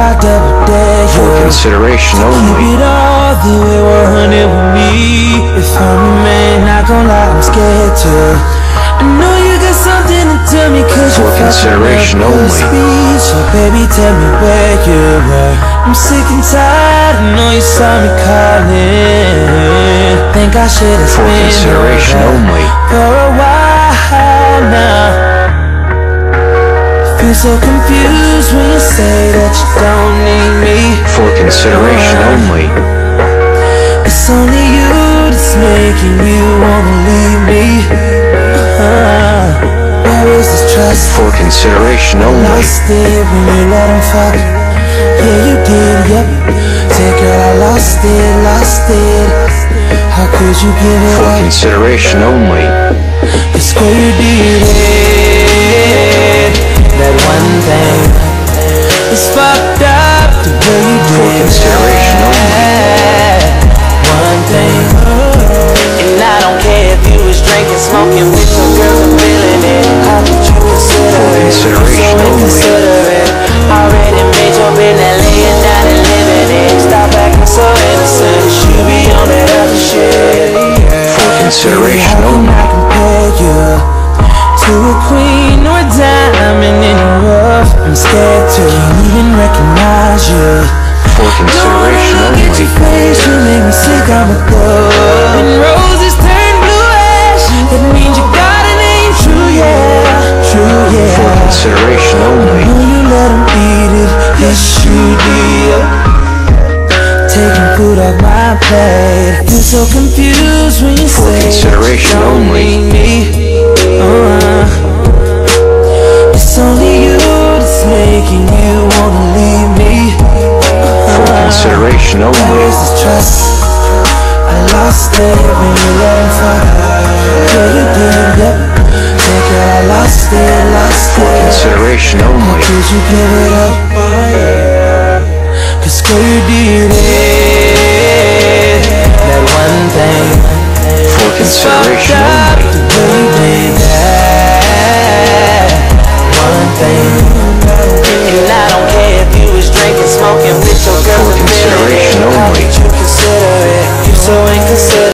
I double dare you. For consideration only. Keep it all the way 100 with me. If I'm a man, not gon' lie, I'm scared to. I know you got something to tell me, cause for consideration only. Speech, so baby, tell me where you were. I'm sick and tired, I know you saw me calling. Think I should've for consideration only. For a while now. Feel so confused when you say that you don't need me. For consideration only. It's only you that's making you wanna leave me. Where is this trust? For consideration only. Lost it when you let him fuck. Yeah, you did, yep. Say, girl, I lost it. How could you give it for up? For consideration only. It's girl, you did it. That one thing is fucked up the way you did. For consideration only. One thing, and I don't care if you was drinking, smoking with your girls and feeling it. How could you consider for it? consideration So only. inconsiderate. Already made your business, laying down and living it. Stop acting so innocent. You be on that other shit. For consideration Baby, only. how can I compare you to a queen or a diamond in the rough? I'm scared to even recognize you. For consideration only. Look at your face, you make me sick, I'm a thug. When roses turn blue ash, that means you got it ain't true, yeah. True, yeah. For consideration only. I know you let him eat it, yes you did. Taking food off my plate. You're so confused when you for say consideration don't only. need me. It's only you that's making you wanna leave me. For consideration only. Where is this trust? I lost it when you let him fuck. Yeah, you did, yep. Take it, I lost it. For consideration only. Could you give it up? Cause girl, you did